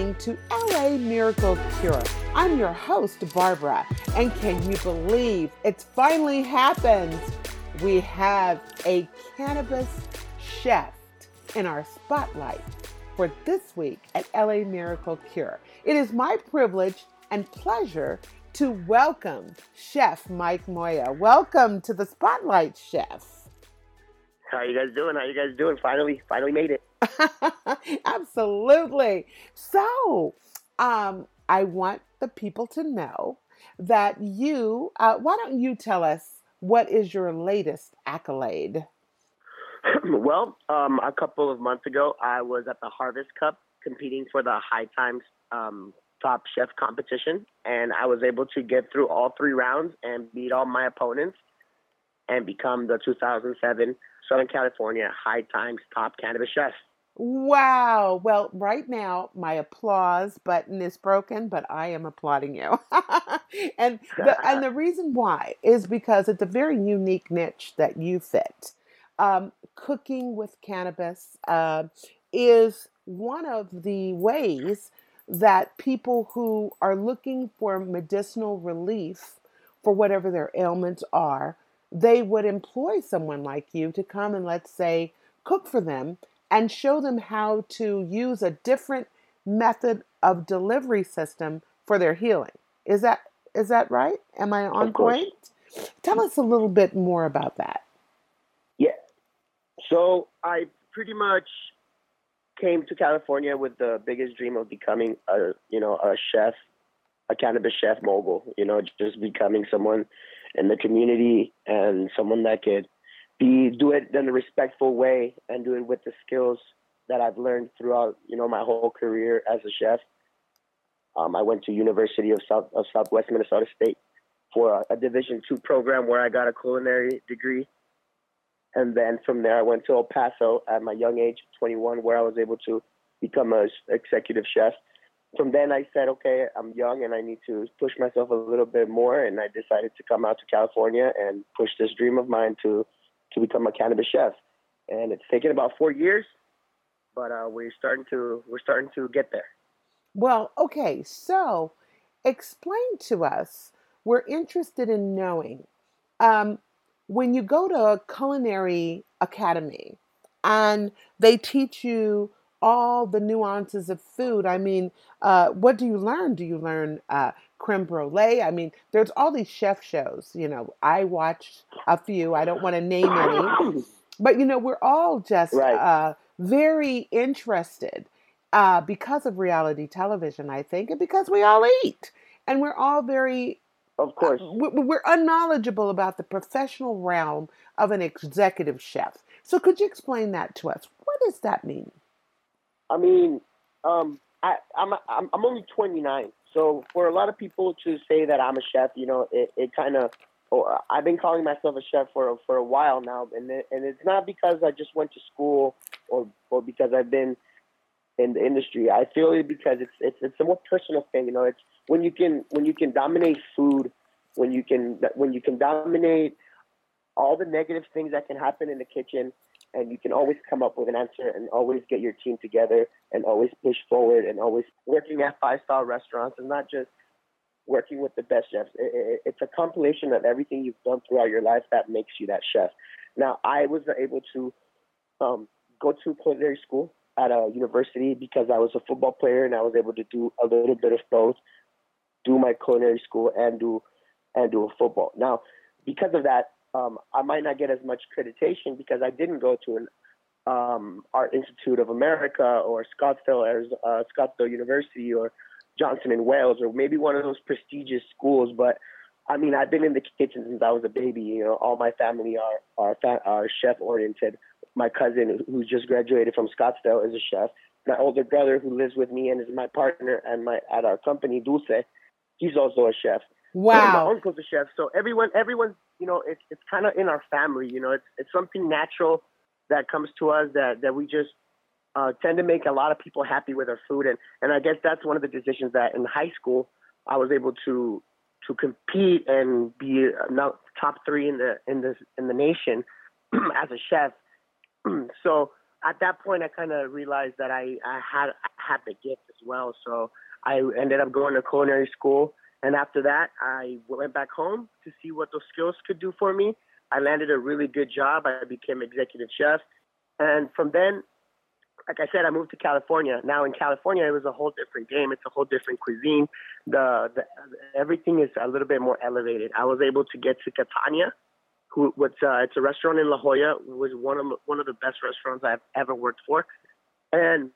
listening to LA Miracle Cure. I'm your host, Barbara, and can you believe it's finally happened? We have a cannabis chef in our spotlight for this week at LA Miracle Cure. It is my privilege and pleasure to welcome Chef Mike Moya. Welcome to the spotlight, Chef. How you guys doing? Finally made it. Absolutely. So, I want the people to know that why don't you tell us what is your latest accolade? Well, a couple of months ago, I was at the Harvest Cup competing for the High Times Top Chef competition, and I was able to get through all 3 rounds and beat all my opponents and become the 2007 Southern California High Times Top Cannabis Chef. Wow. Well, right now my applause button is broken, but I am applauding you. and the reason why is because it's a very unique niche that you fit. Cooking with cannabis is one of the ways that people who are looking for medicinal relief for whatever their ailments are, they would employ someone like you to come and, let's say, cook for them and show them how to use a different method of delivery system for their healing. Is that right? Am I on point? Tell us a little bit more about that. Yeah. So I pretty much came to California with the biggest dream of becoming a chef, a cannabis chef mogul, just becoming someone in the community and someone that could do it in a respectful way and do it with the skills that I've learned throughout, my whole career as a chef. I went to University of Southwest Minnesota State for a Division II program where I got a culinary degree. And then from there, I went to El Paso at my young age, 21, where I was able to become an executive chef. From then, I said, okay, I'm young and I need to push myself a little bit more. And I decided to come out to California and push this dream of mine to become a cannabis chef. And it's taken about 4 years, but we're starting to get there. Well, okay, so explain to us, we're interested in knowing, when you go to a culinary academy and they teach you all the nuances of food, I mean, what do you learn? Do you learn creme brulee? I mean, there's all these chef shows. I watched a few. I don't want to name any, but we're all just Right. very interested because of reality television, I think, and because we all eat, and we're all very Of course. we're unknowledgeable about the professional realm of an executive chef. So could you explain that to us? What does that mean? I mean, I'm only 29, so for a lot of people to say that I'm a chef, it kind of. I've been calling myself a chef for a while now, and it's not because I just went to school or because I've been in the industry. I feel it because it's a more personal thing. It's when you can dominate food, when you can dominate all the negative things that can happen in the kitchen, and you can always come up with an answer and always get your team together and always push forward and always working at 5-star restaurants and not just working with the best chefs. It's a compilation of everything you've done throughout your life that makes you that chef. Now, I was able to go to culinary school at a university because I was a football player and I was able to do a little bit of both, do my culinary school and do a football. Now, because of that, I might not get as much accreditation because I didn't go to an Art Institute of America or Scottsdale University or Johnson and Wales or maybe one of those prestigious schools. But I mean, I've been in the kitchen since I was a baby. All my family are chef oriented. My cousin, who just graduated from Scottsdale, is a chef. My older brother, who lives with me and is my partner at our company, Dulce, he's also a chef. Wow. My uncle's a chef. So everyone's, it's kind of in our family. It's something natural that comes to us that we just tend to make a lot of people happy with our food. And I guess that's one of the decisions that in high school I was able to compete and be top 3 in the nation as a chef. So at that point, I kind of realized that I had the gift as well. So I ended up going to culinary school, and after that, I went back home to see what those skills could do for me. I landed a really good job. I became executive chef, and from then, like I said, I moved to California. Now in California, it was a whole different game. It's a whole different cuisine. The everything is a little bit more elevated. I was able to get to Catania, it's a restaurant in La Jolla. It was one of the best restaurants I've ever worked for, and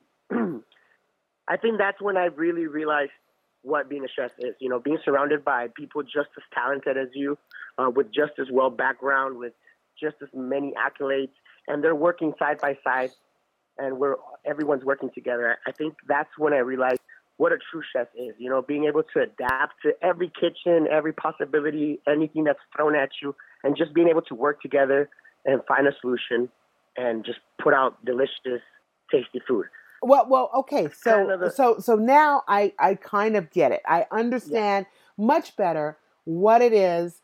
I think that's when I really realized what being a chef is. You know, being surrounded by people just as talented as you, with just as well background, with just as many accolades, and they're working side by side, and everyone's working together. I think that's when I realized what a true chef is. You know, being able to adapt to every kitchen, every possibility, anything that's thrown at you, and just being able to work together and find a solution and just put out delicious, tasty food. Well, okay. Kind So, of the so now I kind of get it. I Yeah. understand much better what it is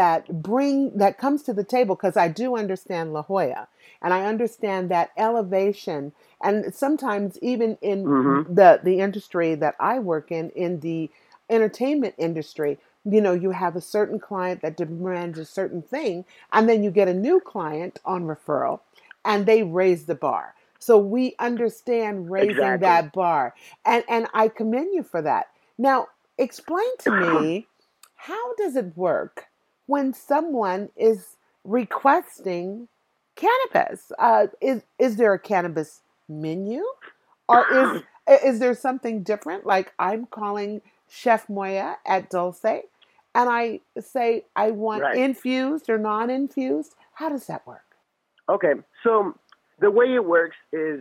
that comes to the table, because I do understand La Jolla, and I understand that elevation, and sometimes even in hmm the industry that I work in the entertainment industry, you have a certain client that demands a certain thing, and then you get a new client on referral, and they raise the bar. So we understand raising Exactly. that bar. And I commend you for that. Now, explain to me, how does it work when someone is requesting cannabis? Is there a cannabis menu? Or is there something different? Like, I'm calling Chef Moya at Dulce, and I say I want Right. infused or non-infused. How does that work? Okay. So the way it works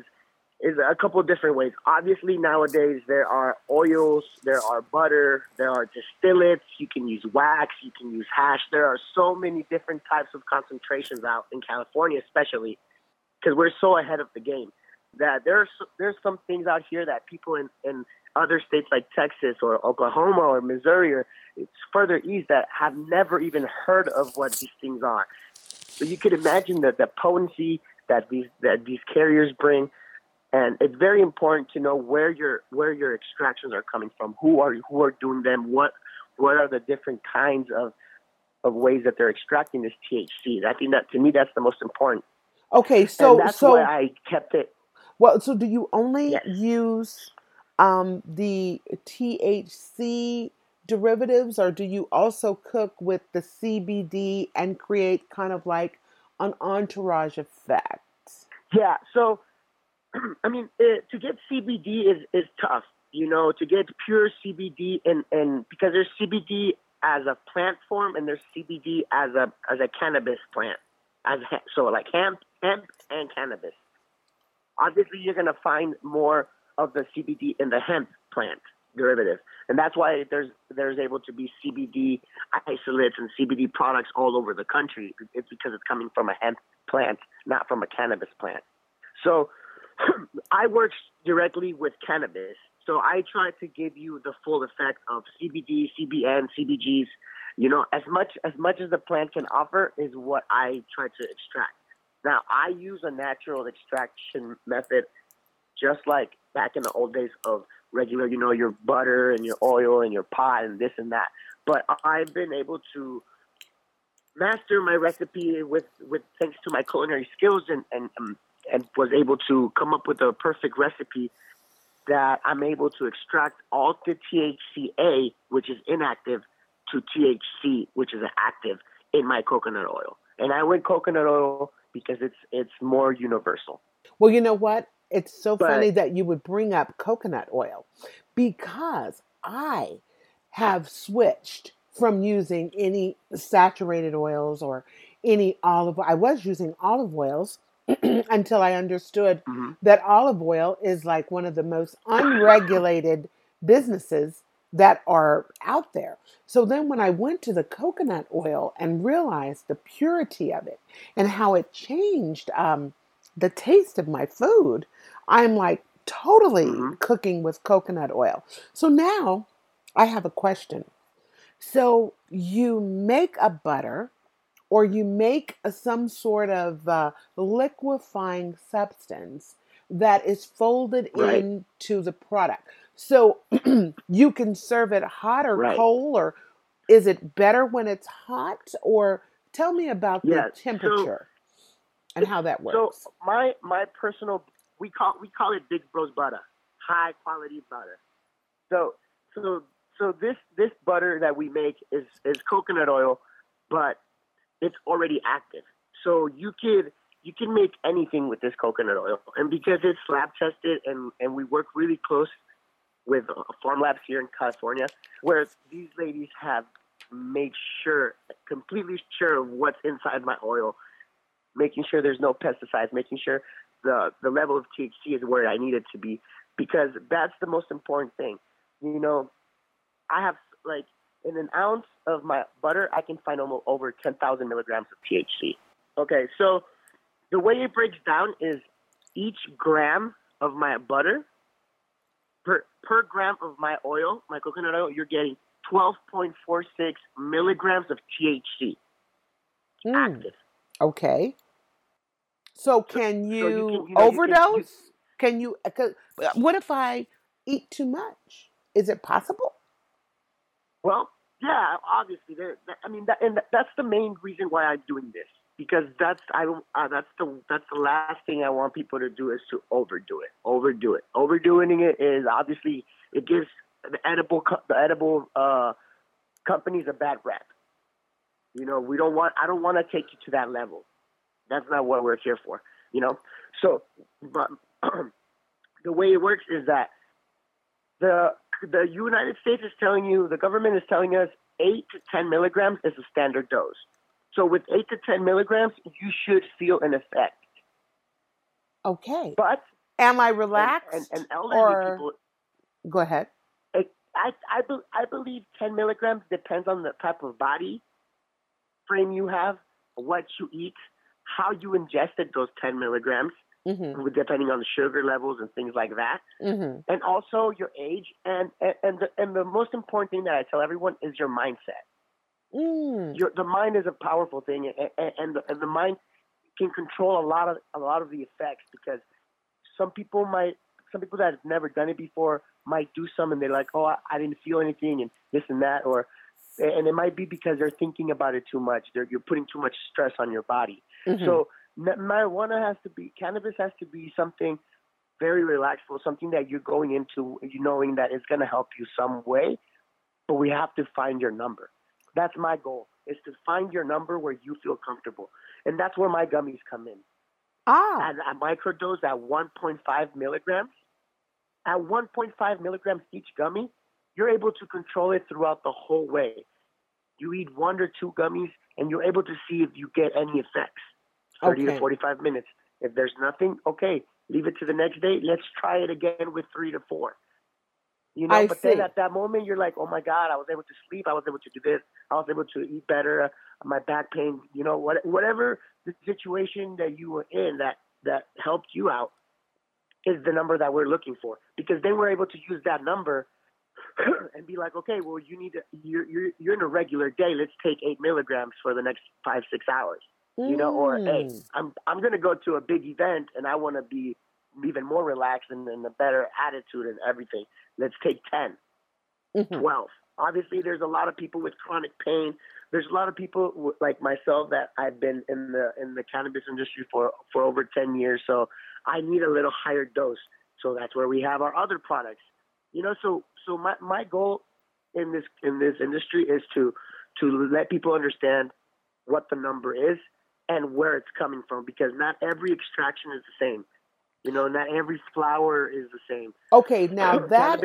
is a couple of different ways. Obviously, nowadays there are oils, there are butter, there are distillates. You can use wax, you can use hash. There are so many different types of concentrations out in California, especially because we're so ahead of the game. That there's some things out here that people in other states like Texas or Oklahoma or Missouri or it's further east that have never even heard of what these things are. So you could imagine that the potency that these carriers bring, and it's very important to know where your extractions are coming from, who are doing them, what are the different kinds of ways that they're extracting this THC. I think that to me that's the most important, Okay, and so that's why so I kept it. so do you only Yes. use the THC derivatives, or do you also cook with the CBD and create kind of like an entourage effect? Yeah. So I mean, to get CBD is tough. You know, to get pure CBD and because there's CBD as a plant form and there's CBD as a cannabis plant. So like hemp and cannabis. Obviously, you're going to find more of the CBD in the hemp plant derivative, and that's why there's able to be CBD isolates and CBD products all over the country. It's because it's coming from a hemp plant, not from a cannabis plant. So I work directly with cannabis, so I try to give you the full effect of CBD, CBN, CBGs. You know, as much as the plant can offer is what I try to extract. Now, I use a natural extraction method, just like back in the old days of regular, your butter and your oil and your pot and this and that. But I've been able to master my recipe with thanks to my culinary skills and was able to come up with a perfect recipe that I'm able to extract all the THCA, which is inactive, to THC, which is active, in my coconut oil. And I went coconut oil because it's more universal. Well, you know what? It's so funny But that you would bring up coconut oil, because I have switched from using any saturated oils or any olive. I was using olive oils until I understood mhm. that olive oil is like one of the most unregulated businesses that are out there. So then when I went to the coconut oil and realized the purity of it and how it changed the taste of my food, I'm like totally hmm cooking with coconut oil. So now I have a question. So you make a butter or you make some sort of liquefying substance that is folded Right. into the product. So you can serve it hot or Right. cold, or is it better when it's hot? Or tell me about the Yeah. temperature and how that So works. my personal, we call it Big Bros butter, high quality butter. So this butter that we make is coconut oil, but it's already active. So you can make anything with this coconut oil, and because it's lab tested, and we work really close with farm labs here in California, where these ladies have made sure, completely sure of what's inside my oil, making sure there's no pesticides, making sure the level of THC is where I need it to be, because that's the most important thing. You know, I have, like, in an ounce of my butter, I can find almost over 10,000 milligrams of THC. Okay, so the way it breaks down is each gram of my butter, per gram of my oil, my coconut oil, you're getting 12.46 milligrams of THC active. Okay. So can you overdose? Can you, what if I eat too much? Is it possible? Well, yeah, obviously. That's the main reason why I'm doing this, because that's the last thing I want people to do, is to overdo it. Overdoing it is, obviously, it gives the edible companies a bad rep. You know, I don't want to take you to that level. That's not what we're here for, you know? So, but the way it works is that the United States is telling you, the government is telling us 8 to 10 milligrams is a standard dose. So with 8 to 10 milligrams, you should feel an effect. Okay. But am I relaxed? And elderly people, go ahead. I believe 10 milligrams depends on the type of body frame you have, what you eat, how you ingested those 10 milligrams, depending on the sugar levels and things like that, and also your age, and the most important thing that I tell everyone is your mindset. The mind is a powerful thing, and the mind can control a lot of the effects, because some people that have never done it before might do some, and they're like, oh, I didn't feel anything, and this and that, and it might be because they're thinking about it too much. You're putting too much stress on your body. So cannabis has to be something very relaxful, something that you're going into, knowing that it's going to help you some way, but we have to find your number. That's my goal, is to find your number where you feel comfortable. And that's where my gummies come in. I microdose at 1.5 milligrams. At 1.5 milligrams each gummy, you're able to control it throughout the whole way. You eat 1 or 2 gummies, and you're able to see if you get any effects. 30 to 45 minutes. If there's nothing, okay, leave it to the next day. Let's try it again with 3 to 4. You know, then at that moment, you're like, oh my God, I was able to sleep. I was able to do this. I was able to eat better. My back pain, you know, whatever the situation that you were in that helped you out is the number that we're looking for. Because then we're able to use that number and be like, okay, well, you're in a regular day. Let's take 8 milligrams for the next 5-6 hours. You know, or hey, I'm going to go to a big event and I want to be even more relaxed and a better attitude and everything. Let's take 10, 12. Obviously, there's a lot of people with chronic pain. There's a lot of people like myself that I've been in the cannabis industry for over 10 years. So I need a little higher dose. So that's where we have our other products. You know, so my goal in this industry is to let people understand what the number is and where it's coming from, because not every extraction is the same. You know, not every flower is the same. Okay, now that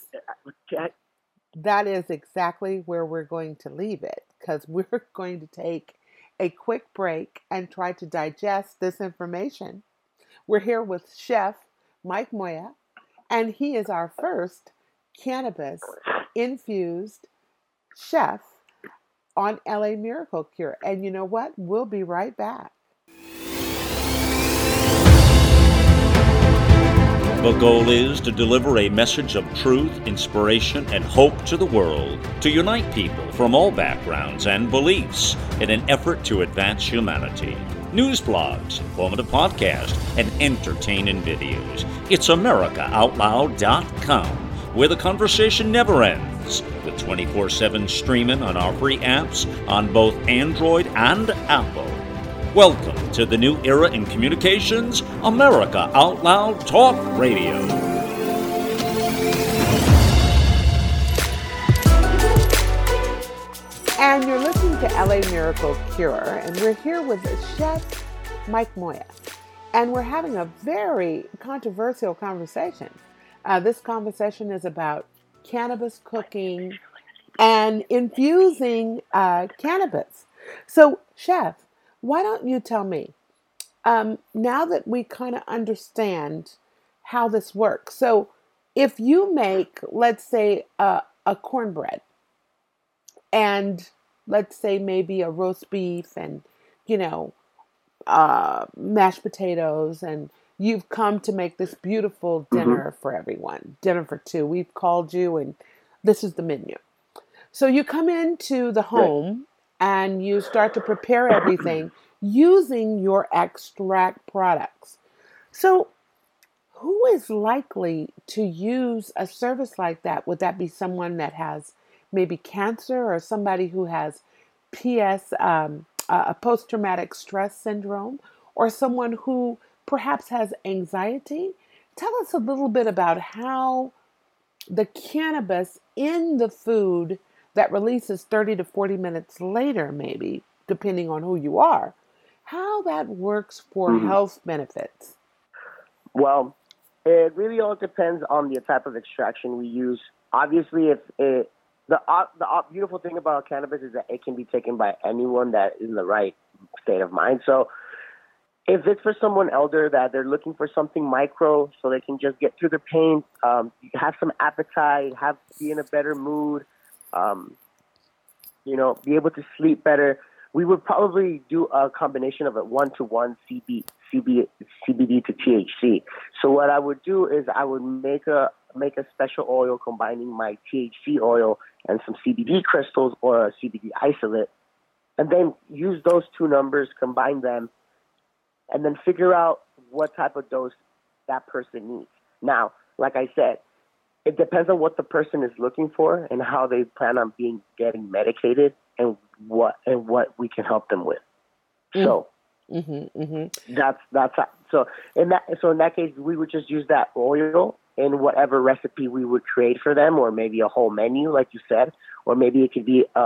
is exactly where we're going to leave it, because we're going to take a quick break and try to digest this information. We're here with Chef Mike Moya, and he is our first cannabis-infused chef on LA Miracle Cure. And you know what? We'll be right back. The goal is to deliver a message of truth, inspiration, and hope to the world, to unite people from all backgrounds and beliefs in an effort to advance humanity. News blogs, informative podcasts, and entertaining videos. It's AmericaOutloud.com, where the conversation never ends, with 24/7 streaming on our free apps on both Android and Apple. Welcome to the new era in communications, America Out Loud Talk Radio. And you're listening to LA Miracle Cure, and we're here with Chef Mike Moya. And we're having a very controversial conversation. This conversation is about cannabis cooking and infusing cannabis. So, Chef, why don't you tell me, now that we kind of understand how this works, so if you make, let's say, a cornbread, and let's say maybe a roast beef and, mashed potatoes, and you've come to make this beautiful dinner for everyone, dinner for two. We've called you, and this is the menu. So you come into the home and you start to prepare everything using your extract products. So who is likely to use a service like that? Would that be someone that has maybe cancer, or somebody who has a post-traumatic stress syndrome, or someone who perhaps has anxiety? Tell us a little bit about how the cannabis in the food that releases 30 to 40 minutes later, maybe, depending on who you are, how that works for health benefits. Well, it really all depends on the type of extraction we use. Obviously, the beautiful thing about cannabis is that it can be taken by anyone that is in the right state of mind. So if it's for someone elder that they're looking for something micro so they can just get through the pain, have some appetite, be in a better mood, be able to sleep better, we would probably do a combination of a 1-to-1 CBD to THC. So what I would do is I would make a special oil combining my THC oil and some CBD crystals or a CBD isolate, and then use those two numbers, combine them, and then figure out what type of dose that person needs. Now, like I said, it depends on what the person is looking for and how they plan on getting medicated, and what we can help them with. So that's so in that case, we would just use that oil in whatever recipe we would create for them, or maybe a whole menu, like you said, or maybe it could be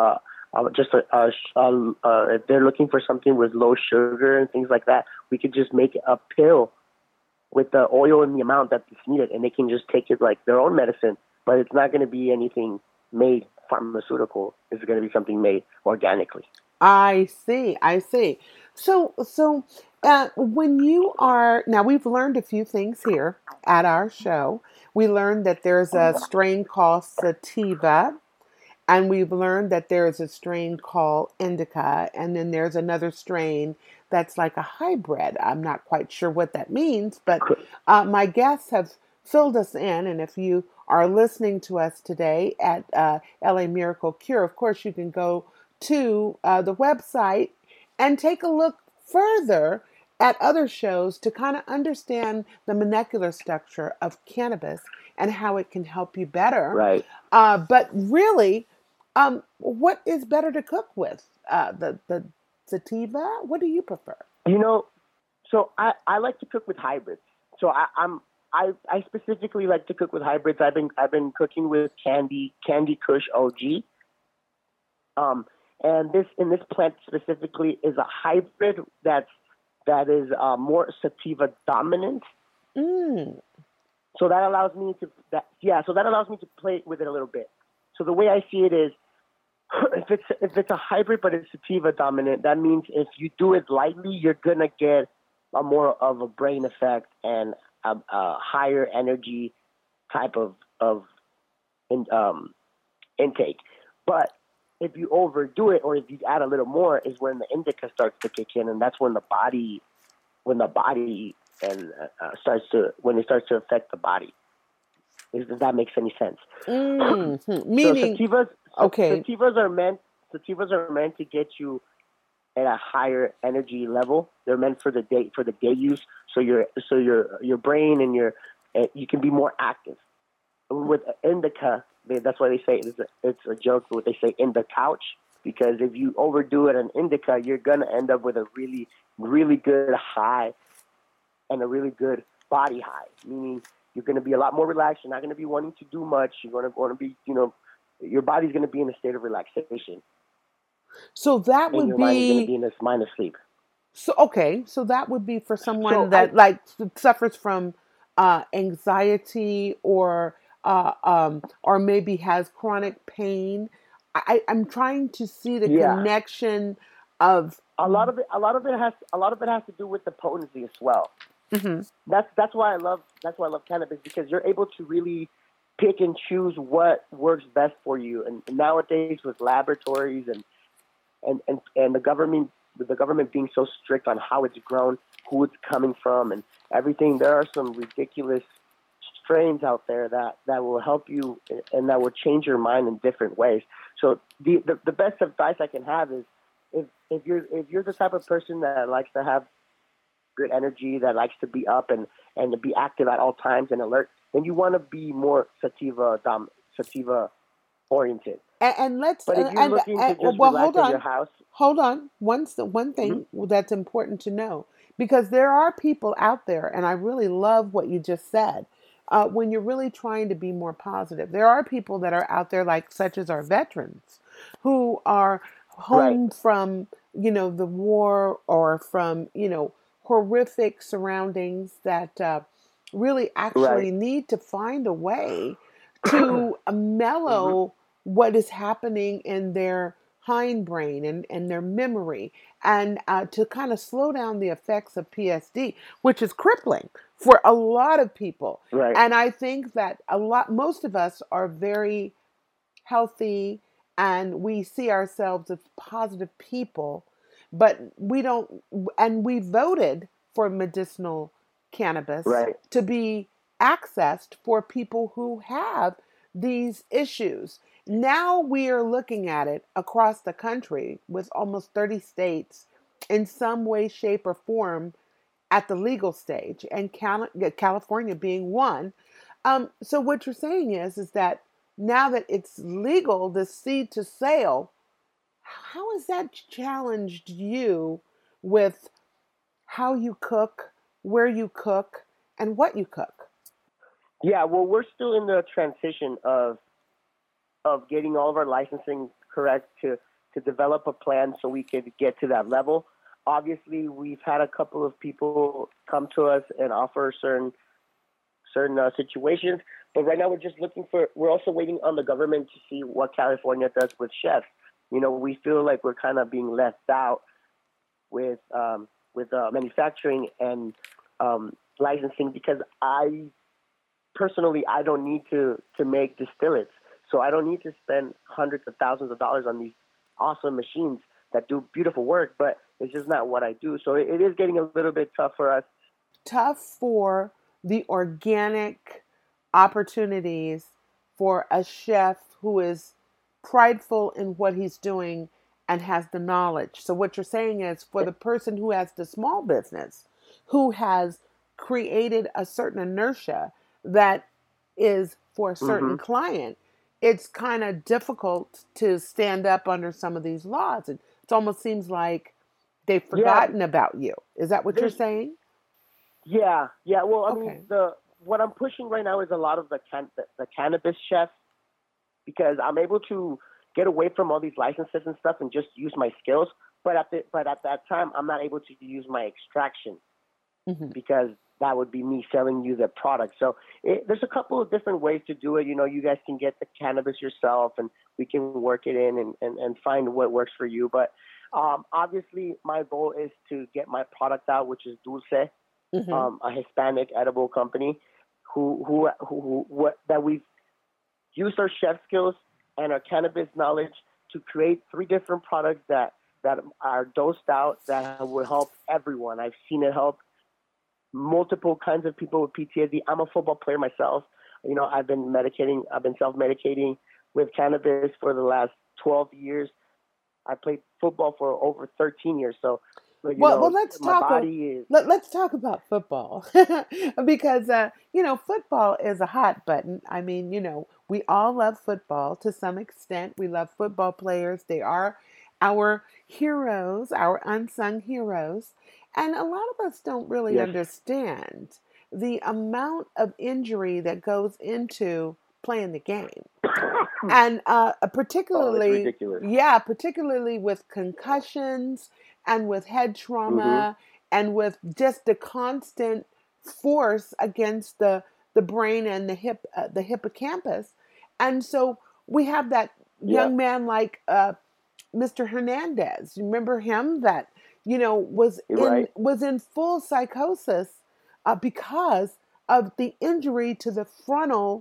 if they're looking for something with low sugar and things like that, we could just make a pill with the oil and the amount that's needed, and they can just take it like their own medicine. But it's not going to be anything made pharmaceutical. It's going to be something made organically. I see. So when you are, now we've learned a few things here at our show. We learned that there's a strain called sativa, and we've learned that there's a strain called indica, and then there's another strain that's like a hybrid. I'm not quite sure what that means, but my guests have filled us in, and if you are listening to us today at LA Miracle Cure, of course you can go to the website and take a look further at other shows to kind of understand the molecular structure of cannabis and how it can help you better. Right. But really, what is better to cook with? The sativa? What do you prefer? So I like to cook with hybrids. So I specifically like to cook with hybrids. I've been cooking with Candy Kush OG. And this plant specifically is a hybrid that is more sativa dominant. So that allows me to play with it a little bit. So the way I see it is, if it's a hybrid but it's sativa dominant, that means if you do it lightly, you're gonna get a more of a brain effect and a higher energy type of intake. But if you overdo it, or if you add a little more, is when the indica starts to kick in, and that's when the body when it starts to affect the body. If that makes any sense. Meaning, okay, sativas are meant to get you at a higher energy level. They're meant for the day use. So your brain and you can be more active. With indica, that's why they say it's a joke. What they say in the couch, because if you overdo it on indica, you're gonna end up with a really, really good high and a really good body high. Meaning you're gonna be a lot more relaxed. You're not gonna be wanting to do much. You're gonna want to be, your body's gonna be in a state of relaxation. So that and would your be mind is gonna be in this mind of sleep. So that would be for someone that suffers from anxiety or maybe has chronic pain. I'm trying to see the connection of a lot of it has to do with the potency as well. Mm-hmm. That's why I love cannabis, because you're able to really pick and choose what works best for you. And nowadays with laboratories and the government being so strict on how it's grown, who it's coming from, and everything, there are some ridiculous strains out there that will help you and that will change your mind in different ways. So the best advice I can have is if you're the type of person that likes to have good energy, that likes to be up and to be active at all times and alert, then you want to be more sativa oriented. And let's but if you're looking to just relax in your house, hold on. One thing that's important to know, because there are people out there, and I really love what you just said. When you're really trying to be more positive, there are people that are out there, such as our veterans, who are home from the war or from horrific surroundings that really actually need to find a way to mellow what is happening in their hindbrain and their memory, and to kind of slow down the effects of PSD, which is crippling for a lot of people. Right. And I think that most of us are very healthy and we see ourselves as positive people, but we don't, and we voted for medicinal cannabis to be accessed for people who have these issues. Now we are looking at it across the country with almost 30 states in some way, shape, or form at the legal stage, and California being one. So what you're saying is that now that it's legal, the seed to sale, how has that challenged you with how you cook, where you cook, and what you cook? Yeah, well, we're still in the transition of getting all of our licensing correct to develop a plan so we could get to that level. Obviously, we've had a couple of people come to us and offer certain situations, but right now we're also waiting on the government to see what California does with chefs. We feel like we're kind of being left out with manufacturing and licensing, because I don't need to make distillates. So I don't need to spend hundreds of thousands of dollars on these awesome machines that do beautiful work, but it's just not what I do. So it is getting a little bit tough for us. Tough for the organic opportunities for a chef who is prideful in what he's doing and has the knowledge. So what you're saying is, for the person who has the small business, who has created a certain inertia that is for a certain client, it's kind of difficult to stand up under some of these laws. It almost seems like they've forgotten about you. Is that what you're saying? Yeah. Well, I mean, what I'm pushing right now is a lot of the cannabis chefs, because I'm able to get away from all these licenses and stuff and just use my skills. But at that time, I'm not able to use my extraction because that would be me selling you the product. So there's a couple of different ways to do it. You guys can get the cannabis yourself, and we can work it in and find what works for you. But obviously, my goal is to get my product out, which is Dulce, a Hispanic edible company, that we've used our chef skills and our cannabis knowledge to create 3 different products that are dosed out that will help everyone. I've seen it help multiple kinds of people with PTSD. I'm a football player myself. I've been self-medicating with cannabis for the last 12 years. I played football for over 13 years. So, Well, let's my talk. body is, Let's talk about football because football is a hot button. I mean, we all love football to some extent. We love football players. They are our heroes, our unsung heroes, and a lot of us don't really yes. understand the amount of injury that goes into playing the game. And Oh, it's particularly, ridiculous. yeah, particularly with concussions and with head Hmm. trauma and with just the constant force against the brain and the hippocampus. And so we have that Yeah. young man like Mr. Hernandez. You remember him that was You're in right. was in full psychosis because of the injury to the frontal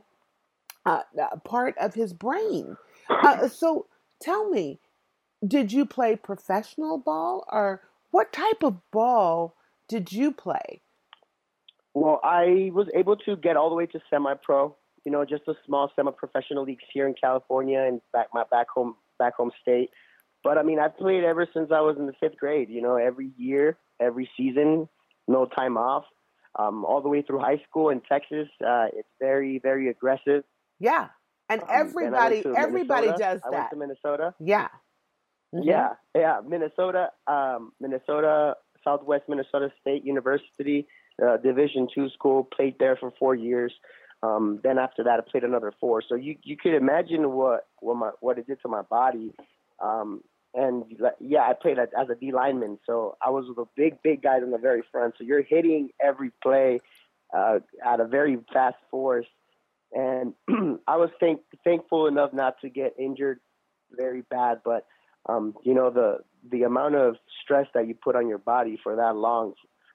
part of his brain. So tell me, did you play professional ball or what type of ball did you play? Well, I was able to get all the way to semi-pro. Just a small semi-professional leagues here in California and my back home state. But I mean, I've played ever since I was in the fifth grade. Every year, every season, no time off. All the way through high school in Texas, it's very, very aggressive. Yeah. And Then I went to everybody Minnesota. does I went that. to Minnesota. Yeah. Hmm. Yeah, Minnesota, Southwest Minnesota State University, Division II school. Played there for 4 years. Then after that, I played another four. So you could imagine what it did to my body. And yeah, I played as a D lineman. So I was the big guys in the very front. So you're hitting every play at a very fast force. And I was thankful enough not to get injured very bad, but the amount of stress that you put on your body for that long,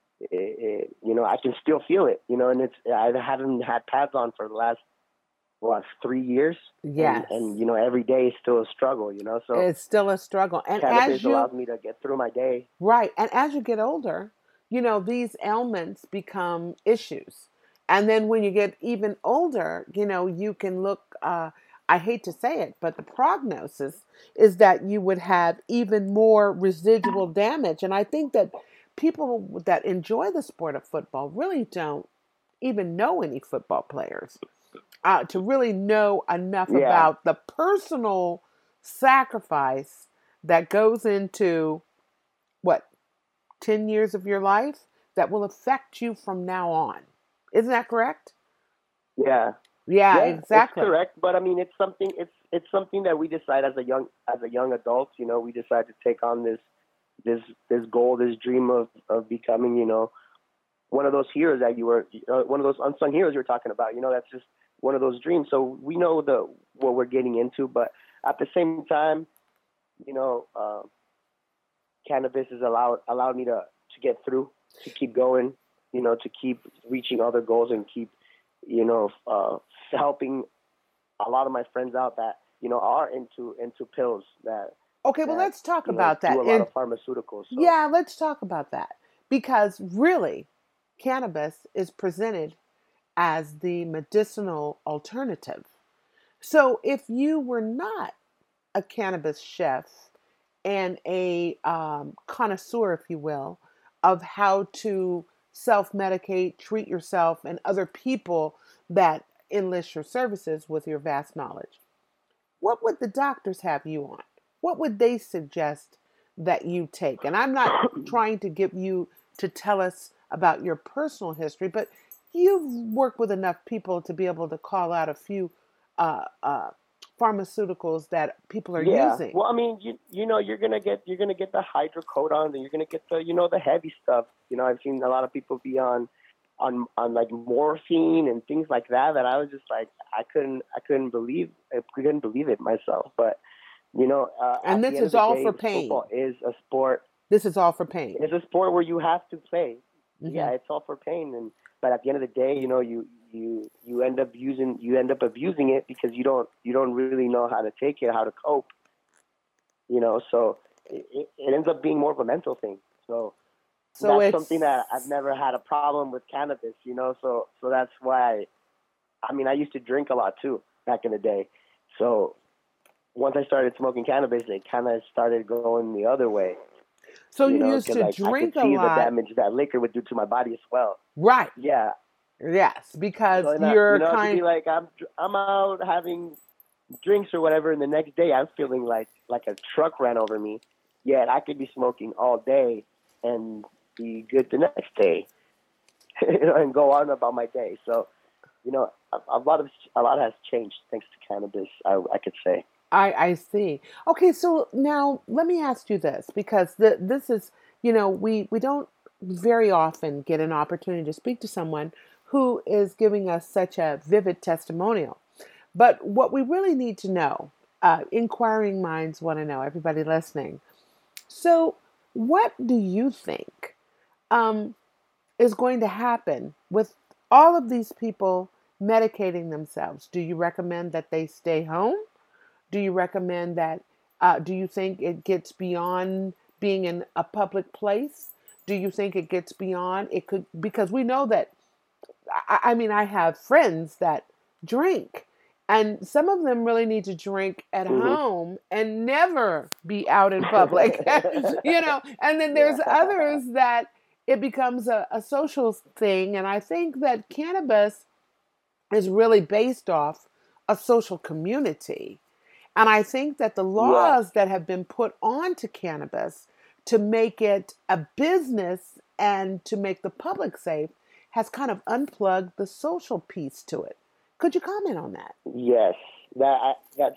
I can still feel it, and I haven't had pads on for the last 3 years, Yes. and every day is still a struggle, so It's still a struggle. And cannabis allows me to get through my day. right, and as you get older, these ailments become issues. And then when you get even older, you can look, I hate to say it, but the prognosis is that you would have even more residual damage. And I think that people that enjoy the sport of football really don't even know any football players to really know enough Yeah, about the personal sacrifice that goes into what 10 years of your life that will affect you from now on. Isn't that correct? yeah, Yeah, yeah. It's exactly. correct, but I mean, it's something that we decide as a young adult. We decide to take on this goal, this dream of becoming, one of those heroes that you were, one of those unsung heroes you're talking about. That's just one of those dreams. So we know what we're getting into, but at the same time, you know, uh, cannabis has allowed me to get through, to keep going, to keep reaching other goals and keep, helping a lot of my friends out that are into pills Okay, well, that let's talk about do that. a lot And of pharmaceuticals. So yeah, let's talk about that because really, cannabis is presented as the medicinal alternative. So if you were not a cannabis chef and a connoisseur, if you will, of how to self medicate, treat yourself, and other people that enlist your services with your vast knowledge, what would the doctors have you on? What would they suggest that you take? And I'm not trying to give you to tell us about your personal history, but you've worked with enough people to be able to call out a few uh, uh, pharmaceuticals that people are yeah, using. well, I mean, you're gonna get the hydrocodone, and you're gonna get the heavy stuff. I've seen a lot of people be on like morphine and things like that. That I was just like, I couldn't believe it myself. But And at this the end of is the all day, for pain. football is a sport. This is all for pain. It's a sport where you have to play. Hmm. Yeah, it's all for pain, but at the end of the day, you end up abusing it because you don't really know how to take it, how to cope. So it ends up being more of a mental thing. So So that's it's something that I've never had a problem with cannabis, you know. So that's why. I mean, I used to drink a lot too back in the day. So once I started smoking cannabis, it kind of started going the other way. so You you know, used because to I could drink a see the lot, damage that liquor would do to my body as well. right? Yeah. Yes, because So and you're you know, it could kind. be like I'm out having drinks or whatever, and the next day I'm feeling like a truck ran over me. Yet I could be smoking all day and be good the next day, you know, and go on about my day. So, you know, a lot has changed thanks to cannabis. I could say. I see. Okay, so now let me ask you this because this is, we don't very often get an opportunity to speak to someone who is giving us such a vivid testimonial. But what we really need to know, inquiring minds want to know, everybody listening. So, what do you think um, is going to happen with all of these people medicating themselves? Do you recommend that they stay home? Do you recommend that? Do you think it gets beyond being in a public place? Do you think it gets beyond it could because we know that I mean I have friends that drink and some of them really need to drink at Hmm. home and never be out in public. And then there's Yeah. others that it becomes a social thing and I think that cannabis is really based off a social community. And I think that the Yeah. laws that have been put onto cannabis to make it a business and to make the public safe has kind of unplugged the social piece to it. Could you comment on that? Yes. That's.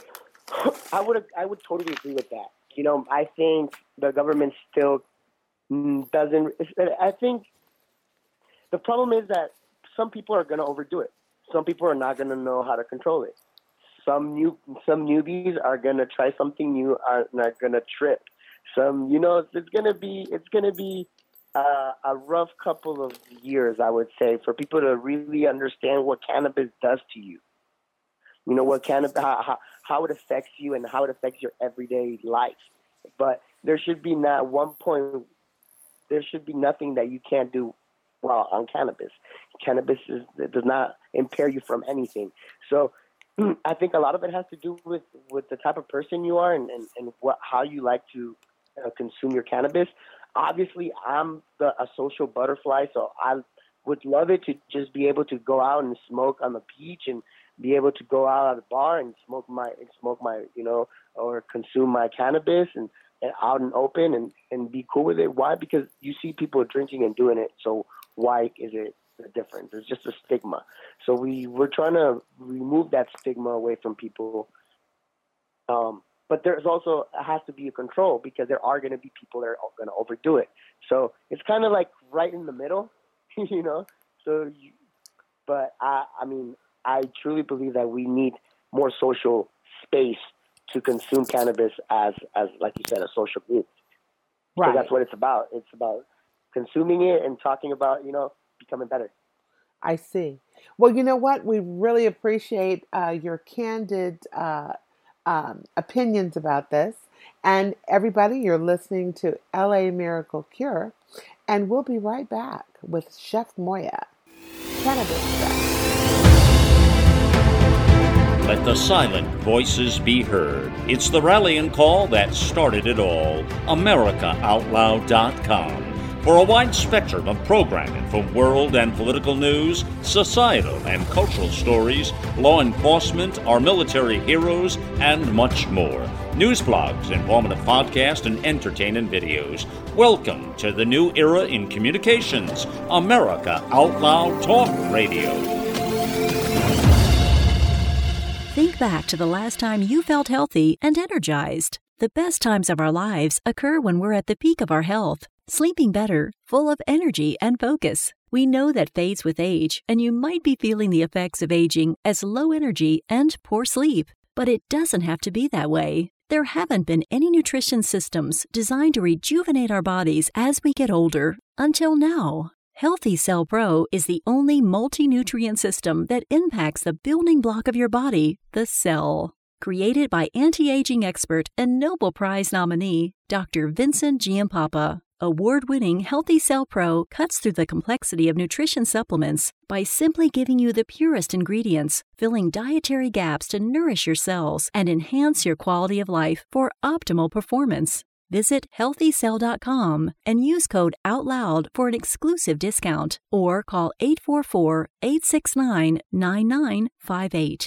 I would totally agree with that. You know, I think the government still doesn't. I think the problem is that some people are going to overdo it. Some people are not going to know how to control it. Some newbies are going to try something new, are not going to trip. Some, you know, it's going to be a rough couple of years, I would say, for people to really understand what cannabis does to you. You know, what cannabis, how it affects you and how it affects your everyday life. But there should be not one point. There should be nothing that you can't do well on cannabis. Cannabis does not impair you from anything. So I think a lot of it has to do with the type of person you are and how you like to consume your cannabis. Obviously, I'm a social butterfly, so I would love it to just be able to go out and smoke on the beach and be able to go out at a bar and smoke my or consume my cannabis and out and open and be cool with it. Why? Because you see people drinking and doing it. So why is it a difference? It's just a stigma. So we're trying to remove that stigma away from people. But there's also has to be a control because there are going to be people that are going to overdo it. So it's kind of like right in the middle, you know. But I mean, I truly believe that we need more social space to consume cannabis as like you said, a social group. So Right. that's what it's about. It's about consuming it and talking about, becoming better. I see. Well, you know what? We really appreciate your candid opinions about this. And everybody, you're listening to LA Miracle Cure. And we'll be right back with Chef Moya, Cannabis Chef. Let the silent voices be heard. It's the rallying call that started it all. AmericaOutloud.com. For a wide spectrum of programming from world and political news, societal and cultural stories, law enforcement, our military heroes, and much more. News blogs, informative podcasts, and entertaining videos. Welcome to the new era in communications. America Out Loud Talk Radio. Think back to the last time you felt healthy and energized. The best times of our lives occur when we're at the peak of our health, sleeping better, full of energy and focus. We know that fades with age, and you might be feeling the effects of aging as low energy and poor sleep. But it doesn't have to be that way. There haven't been any nutrition systems designed to rejuvenate our bodies as we get older until now. Healthy Cell Pro is the only multi-nutrient system that impacts the building block of your body, the cell. Created by anti-aging expert and Nobel Prize nominee, Dr. Vincent Giampapa. Award-winning Healthy Cell Pro cuts through the complexity of nutrition supplements by simply giving you the purest ingredients, filling dietary gaps to nourish your cells and enhance your quality of life for optimal performance. Visit healthycell.com and use code OUTLOUD for an exclusive discount or call 844-869-9958.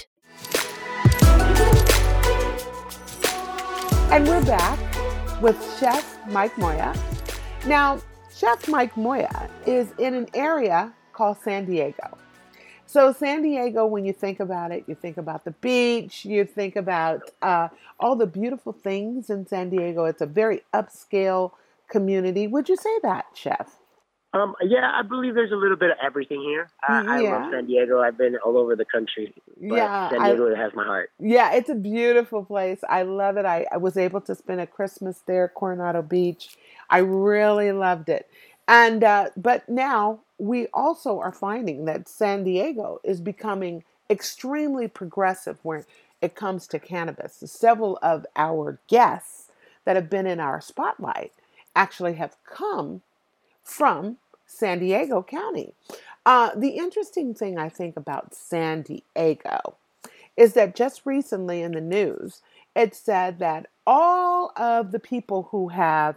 And we're back with Chef Mike Moya. Now, Chef Mike Moya is in an area called San Diego. So San Diego, when you think about it, you think about the beach, you think about all the beautiful things in San Diego. It's a very upscale community. Would you say that, Chef? Yeah, I believe there's a little bit of everything here. I love San Diego. I've been all over the country. But San Diego has my heart. Yeah, it's a beautiful place. I love it. I was able to spend a Christmas there at Coronado Beach. I really loved it. And but now we also are finding that San Diego is becoming extremely progressive when it comes to cannabis. Several of our guests that have been in our spotlight actually have come from San Diego County. The interesting thing I think about San Diego is that just recently in the news, it said that all of the people who have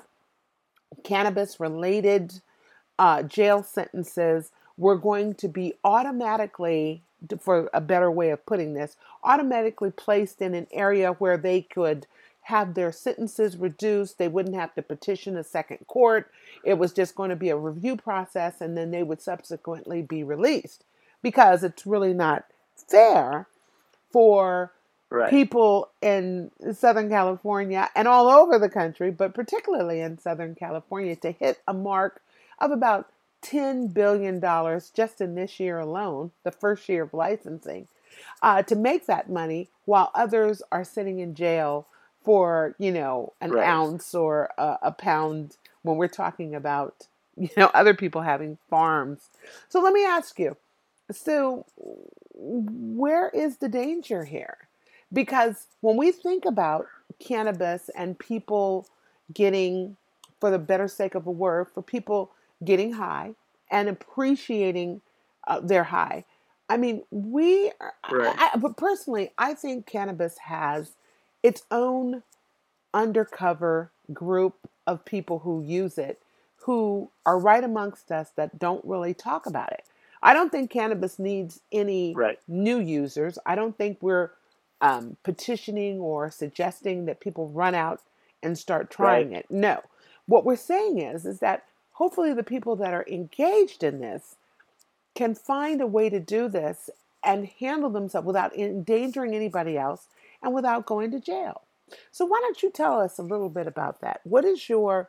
cannabis-related jail sentences were going to be automatically, for a better way of putting this, automatically placed in an area where they could have their sentences reduced. They wouldn't have to petition a second court. It was just going to be a review process, and then they would subsequently be released, because it's really not fair for people in Southern California and all over the country, but particularly in Southern California, to hit a mark of about $10 billion just in this year alone, the first year of licensing, to make that money while others are sitting in jail for, an ounce or a pound, when we're talking about, other people having farms. So let me ask you, so where is the danger here? Because when we think about cannabis and people getting, for the better sake of a word, for people getting high and appreciating their high, I mean, but personally, I think cannabis has its own undercover group of people who use it, who are right amongst us that don't really talk about it. I don't think cannabis needs any new users. I don't think we're petitioning or suggesting that people run out and start trying it. No. What we're saying is that hopefully the people that are engaged in this can find a way to do this and handle themselves without endangering anybody else and without going to jail. So why don't you tell us a little bit about that? What is your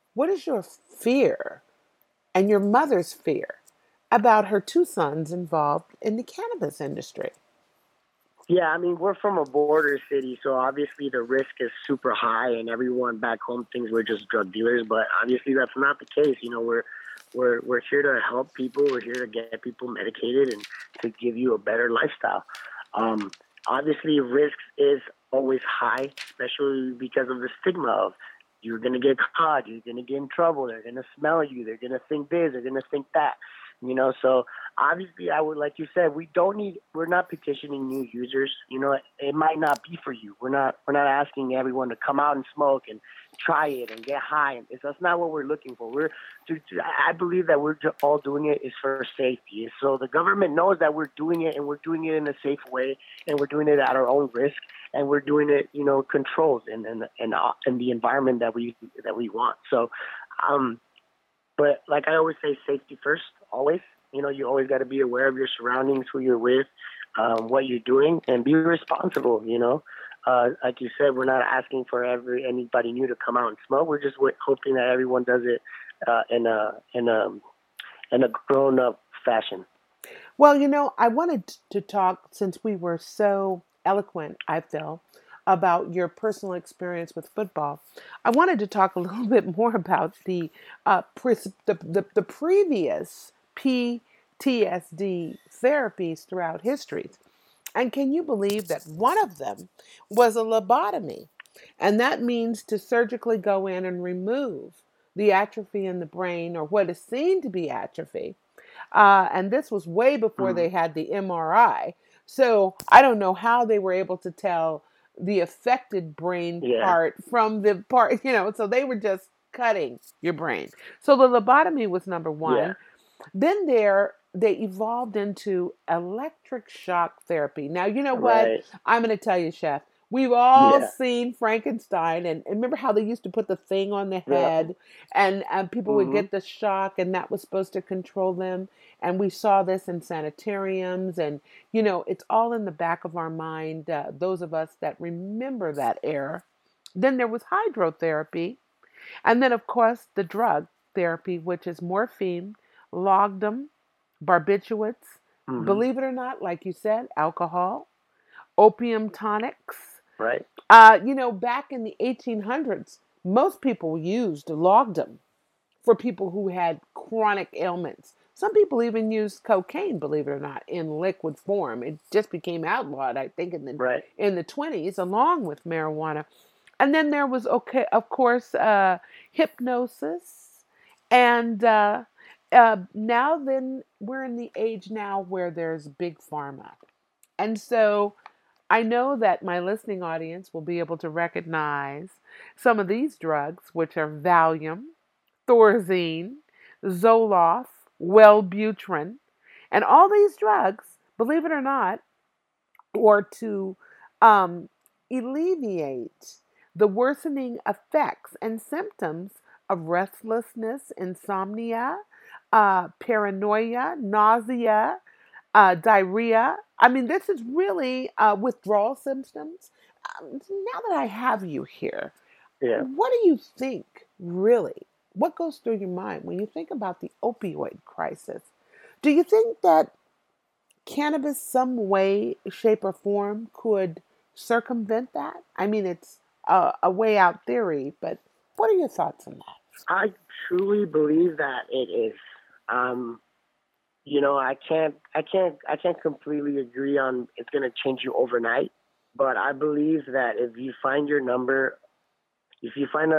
fear and your mother's fear about her two sons involved in the cannabis industry? Yeah, I mean, we're from a border city, so obviously the risk is super high, and everyone back home thinks we're just drug dealers, but obviously that's not the case. We're here to help people. We're here to get people medicated and to give you a better lifestyle. Obviously, risk is always high, especially because of the stigma of you're going to get caught, you're going to get in trouble, they're going to smell you, they're going to think this, they're going to think that. So obviously like you said, we're not petitioning new users. It might not be for you. We're not asking everyone to come out and smoke and try it and get high. That's not what we're looking for. I believe that we're all doing it is for safety. So the government knows that we're doing it, and we're doing it in a safe way, and we're doing it at our own risk, and we're doing it, controlled in the environment that we want. So, but like I always say, safety first, always. You always got to be aware of your surroundings, who you're with, what you're doing, and be responsible. Like you said, we're not asking for anybody new to come out and smoke. We're just hoping that everyone does it in a grown-up fashion. Well, I wanted to talk, since we were so eloquent, I feel, about your personal experience with football. I wanted to talk a little bit more about the previous PTSD therapies throughout history. And can you believe that one of them was a lobotomy? And that means to surgically go in and remove the atrophy in the brain, or what is seen to be atrophy. And this was way before Mm. they had the MRI. So I don't know how they were able to tell the affected brain Yeah. part from the part, so they were just cutting your brain. So the lobotomy was number Yeah. one. Then they evolved into electric shock therapy. Now, you know what? Right. I'm going to tell you, Chef. We've all Yeah. seen Frankenstein, and remember how they used to put the thing on the Yeah. head, and people would Hmm. get the shock, and that was supposed to control them. And we saw this in sanitariums, and it's all in the back of our mind. Those of us that remember that era. Then there was hydrotherapy, and then, of course, the drug therapy, which is morphine, laudanum, barbiturates, Hmm. believe it or not, like you said, alcohol, opium tonics. Right. Back in the 1800s, most people used laudanum for people who had chronic ailments. Some people even used cocaine, believe it or not, in liquid form. It just became outlawed, I think, Right. in the 20s, along with marijuana. And then there was, okay, of course, hypnosis. And now then we're in the age now where there's big pharma. And so I know that my listening audience will be able to recognize some of these drugs, which are Valium, Thorazine, Zoloft, Wellbutrin. And all these drugs, believe it or not, or to um, alleviate the worsening effects and symptoms of restlessness, insomnia, paranoia, nausea, diarrhea. I mean, this is really withdrawal symptoms. Now that I have you here, Yeah. what do you think, really? What goes through your mind when you think about the opioid crisis? Do you think that cannabis, some way, shape, or form, could circumvent that? I mean, it's a way out theory, but what are your thoughts on that? I truly believe that it is. Um, I can't completely agree on it's going to change you overnight, but I believe that if you find your number, if you find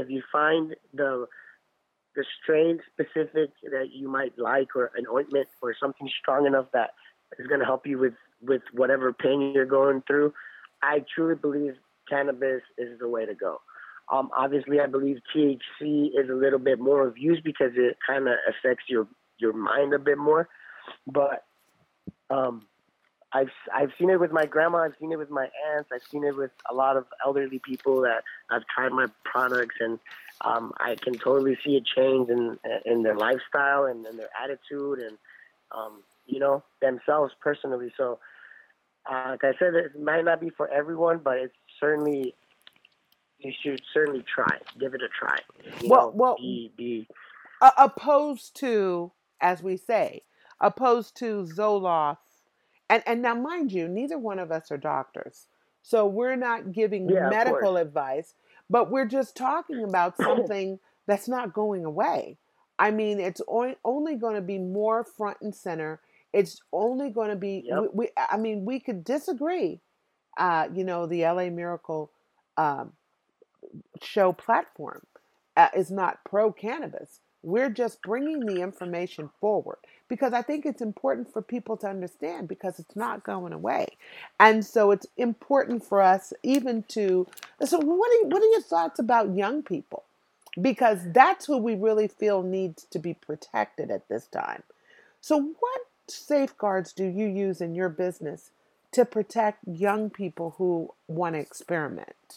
the strain specific that you might like, or an ointment or something strong enough that is going to help you with whatever pain you're going through, I truly believe cannabis is the way to go. Obviously, I believe THC is a little bit more of use because it kind of affects your mind a bit more. But um, I've seen it with my grandma. I've seen it with my aunts. I've seen it with a lot of elderly people that I've tried my products, and I can totally see a change in their lifestyle and in their attitude and themselves personally. So, like I said, it might not be for everyone, but it's certainly you should certainly try. Give it a try. Well, Be opposed to, as we say, opposed to Zoloft. And now, mind you, neither one of us are doctors. So we're not giving yeah, of course. medical advice, but we're just talking about something that's not going away. I mean, it's only going to be more front and center. It's only going to be, Yep. I mean, we could disagree. The LA Miracle um, show platform is not pro cannabis. We're just bringing the information forward because I think it's important for people to understand because it's not going away. And so it's important for us even to. So, what are your thoughts about young people? Because that's who we really feel needs to be protected at this time. So, what safeguards do you use in your business to protect young people who want to experiment?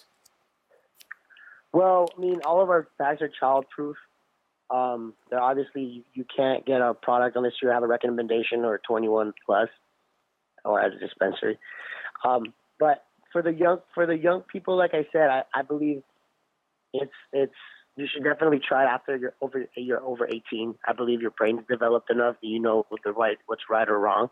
Well, I mean, all of our bags are childproof. They're obviously you can't get a product unless you have a recommendation or 21 plus or at a dispensary. But for the young people, like I said, I believe it's you should definitely try it after you're over 18. I believe your brain's developed enough that you know what's right or wrong,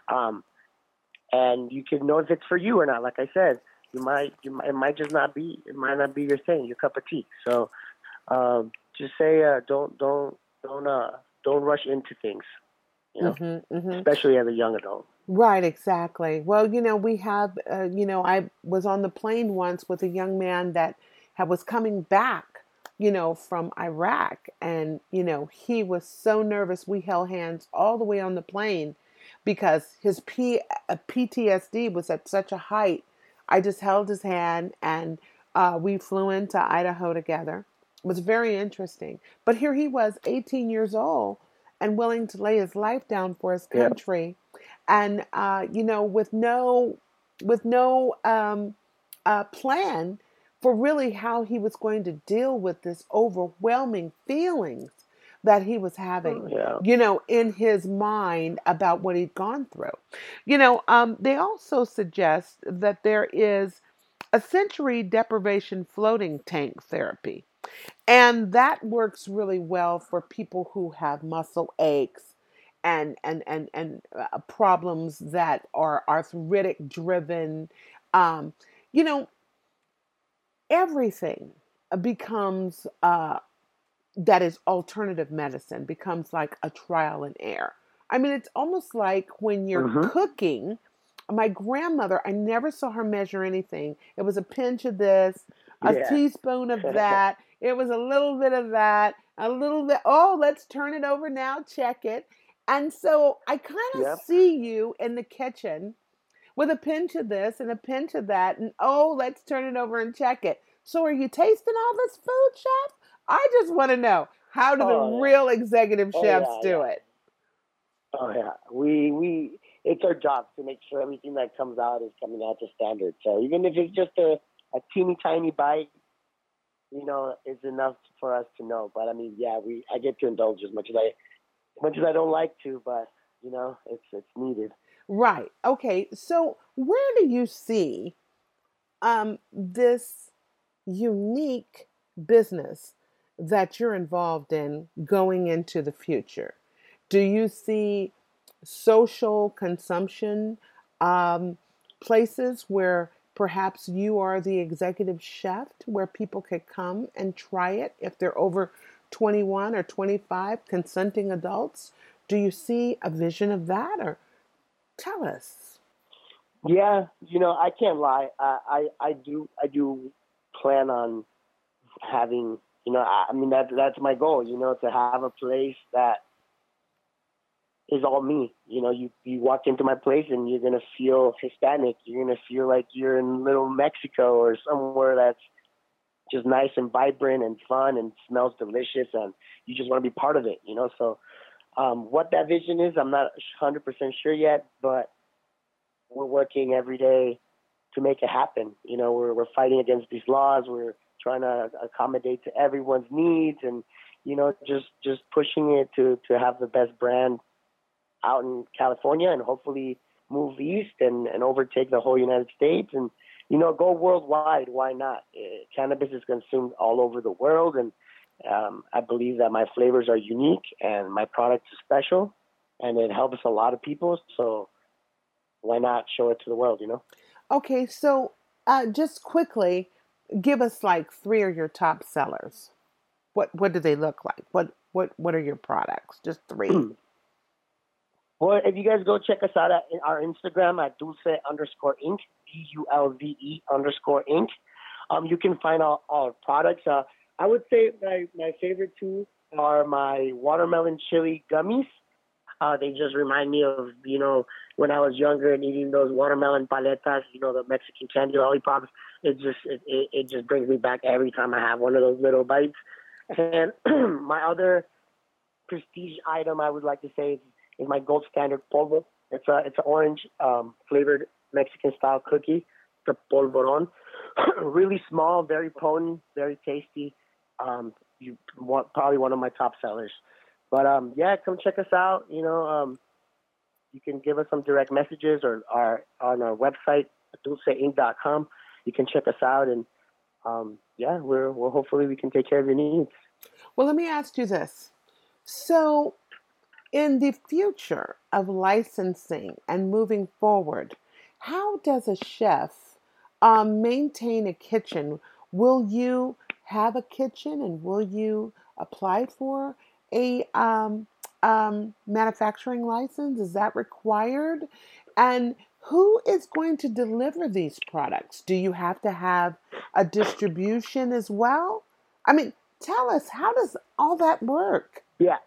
and you can know if it's for you or not. Like I said, it might just not be, it might not be your thing, your cup of tea. So just say don't rush into things, especially as a young adult. Right, exactly. Well, we have, I was on the plane once with a young man that was coming back from Iraq. And, he was so nervous. We held hands all the way on the plane because his PTSD was at such a height. I just held his hand and we flew into Idaho together. It was very interesting. But here he was, 18 years old and willing to lay his life down for his Yeah. country. And, with no plan for really how he was going to deal with this overwhelming feelings that he was having, Yeah. in his mind about what he'd gone through. They also suggest that there is a sensory deprivation floating tank therapy, and that works really well for people who have muscle aches and problems that are arthritic driven. Um, you know, Everything becomes that is alternative medicine becomes like a trial and error. I mean, it's almost like when you're Hmm. cooking. My grandmother, I never saw her measure anything. It was a pinch of this, a Yeah. teaspoon of that. It was a little bit of that, a little bit. Oh, let's turn it over now, check it. And so I kind of Yep. see you in the kitchen with a pinch of this and a pinch of that. And oh, let's turn it over and check it. So are you tasting all this food, chef? I just want to know, how do the Oh yeah. real executive Oh chefs yeah. do Yeah. it? Oh yeah. We it's our job to make sure everything that comes out is coming out to standard. So even if it's just a teeny tiny bite, is enough for us to know. But I mean, yeah, I get to indulge as much as I don't like to, but it's needed. Right. Okay. So where do you see this unique business that you're involved in going into the future? Do you see social consumption um, places where perhaps you are the executive chef where people could come and try it if they're over 21 or 25, consenting adults? Do you see a vision of that, or tell us? Yeah, I can't lie. I do plan on having. I mean that's my goal. To have a place that is all me. You walk into my place and you're gonna feel Hispanic. You're gonna feel like you're in Little Mexico or somewhere that's just nice and vibrant and fun and smells delicious, and you just want to be part of it. So what that vision is, I'm not 100% sure yet, but we're working every day to make it happen. We're fighting against these laws. We're trying to accommodate to everyone's needs, and just pushing it to have the best brand out in California, and hopefully move east and overtake the whole United States, and go worldwide. Why not? Cannabis is consumed all over the world, and I believe that my flavors are unique and my product is special, and it helps a lot of people. So why not show it to the world? Okay, so just quickly, give us like three of your top sellers. What do they look like? What are your products? Just three. Well, if you guys go check us out at our Instagram at Dulce_Inc, DULVE_Inc, you can find all our products. I would say my favorite two are my watermelon chili gummies. They just remind me of, when I was younger and eating those watermelon paletas, the Mexican candy lollipops. It just brings me back every time I have one of those little bites. And my other prestige item I would like to say is my gold standard polvo. It's an orange flavored Mexican style cookie, the polvoron. Really small, very potent, very tasty. You want probably one of my top sellers. But yeah, come check us out. You can give us some direct messages or on our website, dulceinc.com. You can check us out, and yeah, we're hopefully we can take care of your needs. Well, let me ask you this. So, in the future of licensing and moving forward, how does a chef maintain a kitchen? Will you have a kitchen, and will you apply for a manufacturing license? Is that required? And who is going to deliver these products? Do you have to have a distribution as well? I mean, tell us, how does all that work? Yeah.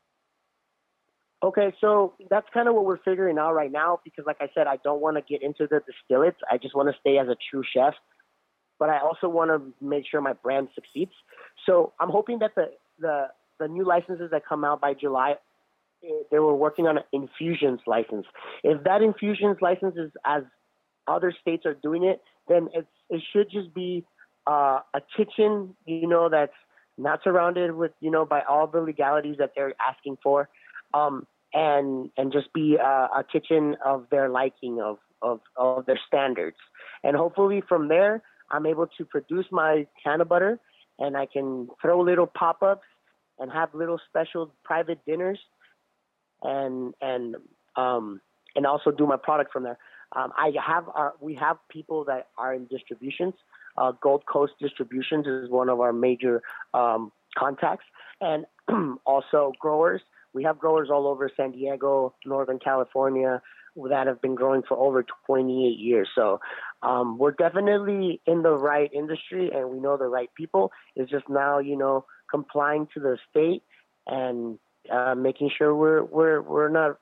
Okay, so that's kind of what we're figuring out right now because, like I said, I don't want to get into the distillates. I just want to stay as a true chef, but I also want to make sure my brand succeeds. So I'm hoping that the new licenses that come out by July, they were working on an infusions license. If that infusions license is as other states are doing it, then it should just be a kitchen, that's not surrounded with, by all the legalities that they're asking for, and just be a kitchen of their liking, of their standards. And hopefully from there, I'm able to produce my canna butter, and I can throw little pop-ups and have little special private dinners, and also do my product from there. We have people that are in distributions. Gold Coast Distributions is one of our major contacts, and also growers. We have growers all over San Diego, Northern California, that have been growing for over 28 years. So we're definitely in the right industry, and we know the right people. It's just now, complying to the state and making sure we're not,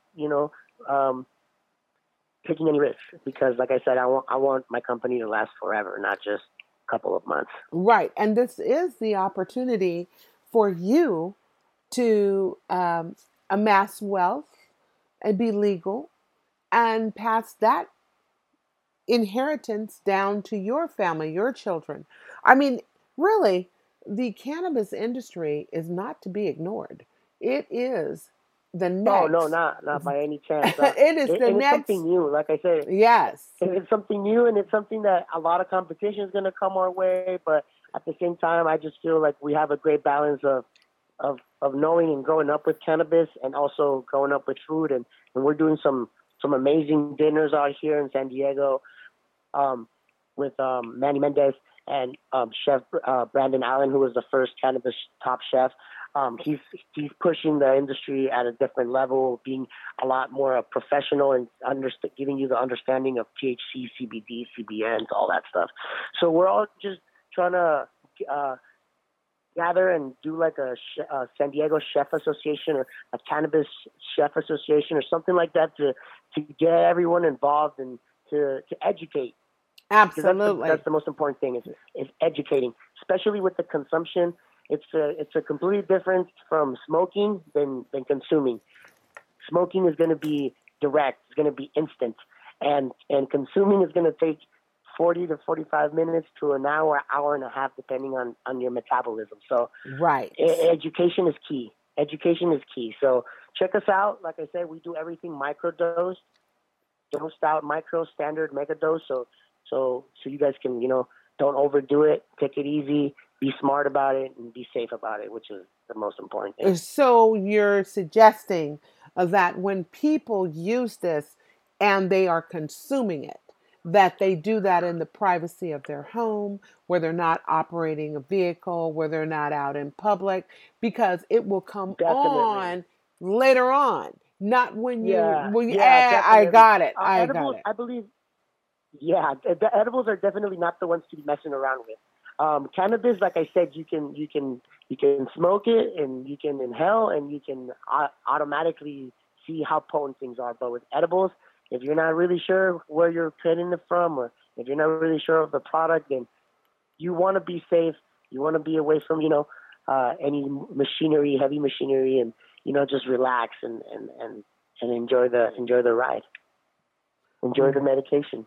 taking any risks. Because, like I said, I want my company to last forever, not just a couple of months. Right. And this is the opportunity for you to amass wealth and be legal and pass that inheritance down to your family, your children. I mean, really, the cannabis industry is not to be ignored. It is the next. Oh, no, not by any chance. It is the and next. It's something new, like I said. Yes. It's something new, and it's something that a lot of competition is going to come our way. But at the same time, I just feel like we have a great balance of knowing and growing up with cannabis, and also growing up with food. And we're doing some amazing dinners out here in San Diego with Manny Mendez and Chef Brandon Allen, who was the first cannabis top chef. He's pushing the industry at a different level, being a lot more professional and giving you the understanding of THC, CBD, CBN, all that stuff. So we're all just trying to gather and do like a San Diego Chef Association or a Cannabis Chef Association or something like that to get everyone involved and to educate. Absolutely. That's the most important thing is educating, especially with the consumption. It's a complete difference from smoking than consuming. Smoking is going to be direct. It's going to be instant. And consuming is going to take 40 to 45 minutes to an hour and a half, depending on your metabolism. So right. Education is key. Education is key. So check us out. Like I said, we do everything microdosed, dosed out, micro, standard, mega dose. So you guys can, don't overdo it. Take it easy. Be smart about it and be safe about it, which is the most important thing. So you're suggesting that when people use this and they are consuming it, that they do that in the privacy of their home, where they're not operating a vehicle, where they're not out in public, because it will come on later on, not when you. I got it. Edibles, got it. I believe. Yeah, the edibles are definitely not the ones to be messing around with. Cannabis, like I said, you can smoke it and you can inhale and you can automatically see how potent things are. But with edibles, if you're not really sure where you're getting it from, or if you're not really sure of the product, then you want to be safe. You want to be away from any machinery, heavy machinery, and just relax and enjoy the ride. Enjoy the medication.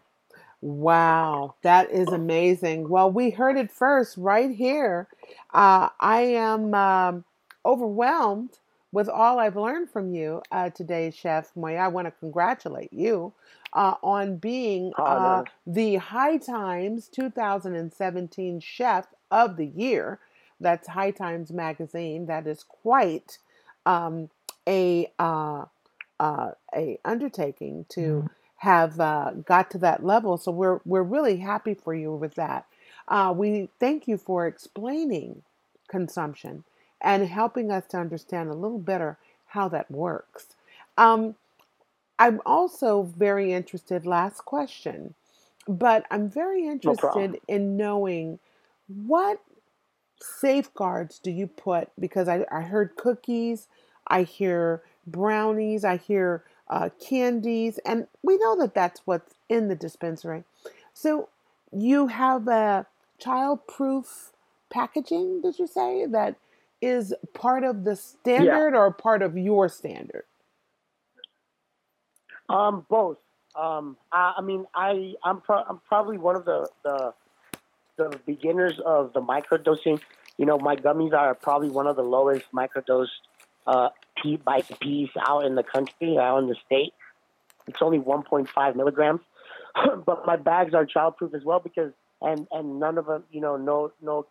Wow, that is amazing. Well, we heard it first right here. I am overwhelmed with all I've learned from you today, Chef Moya. I want to congratulate you on being the High Times 2017 Chef of the Year. That's High Times magazine. That is quite a undertaking to have got to that level. So we're really happy for you with that. We thank you for explaining consumption and helping us to understand a little better how that works. I'm also very interested, last question, but I'm very interested in knowing what safeguards do you put? Because I heard cookies, I hear brownies, I hear candies, and we know that that's what's in the dispensary. So you have a child-proof packaging, did you say, that is part of the Yeah. standard or part of your standard? Both. I mean, I'm probably one of the beginners of the microdosing. You know, my gummies are probably one of the lowest microdose by piece out in the country, out in the state. It's only 1.5 milligrams, but my bags are childproof as well because and none of them, you know, no.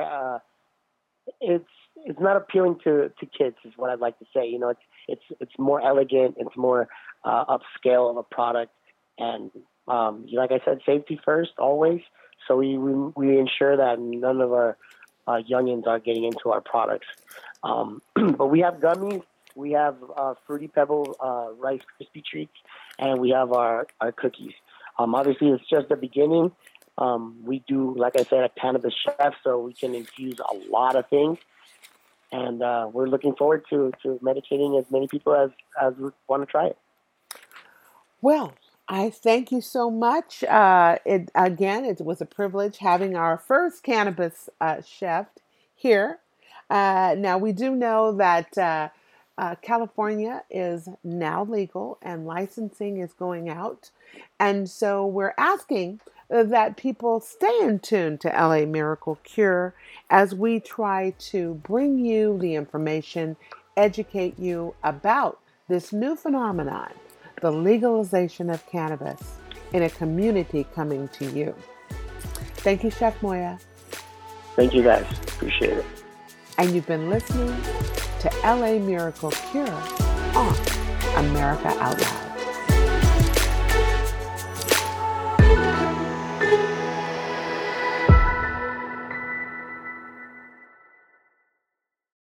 It's not appealing to kids, is what I'd like to say. You know, it's more elegant, it's more upscale of a product, and like I said, safety first always. So we ensure that none of our youngins are getting into our products. But we have gummies, we have Fruity Pebble Rice Krispie treats, and we have our cookies. Obviously, it's just the beginning. We do, like I said, a cannabis chef, so we can infuse a lot of things. And we're looking forward to medicating as many people as want to try it. Well, I thank you so much. It was a privilege having our first cannabis chef here. Now, we do know that California is now legal and licensing is going out. And so we're asking that people stay in tune to LA Miracle Cure as we try to bring you the information, educate you about this new phenomenon, the legalization of cannabis in a community coming to you. Thank you, Chef Moya. Thank you, guys. Appreciate it. And you've been listening to LA Miracle Cure on America Out Loud.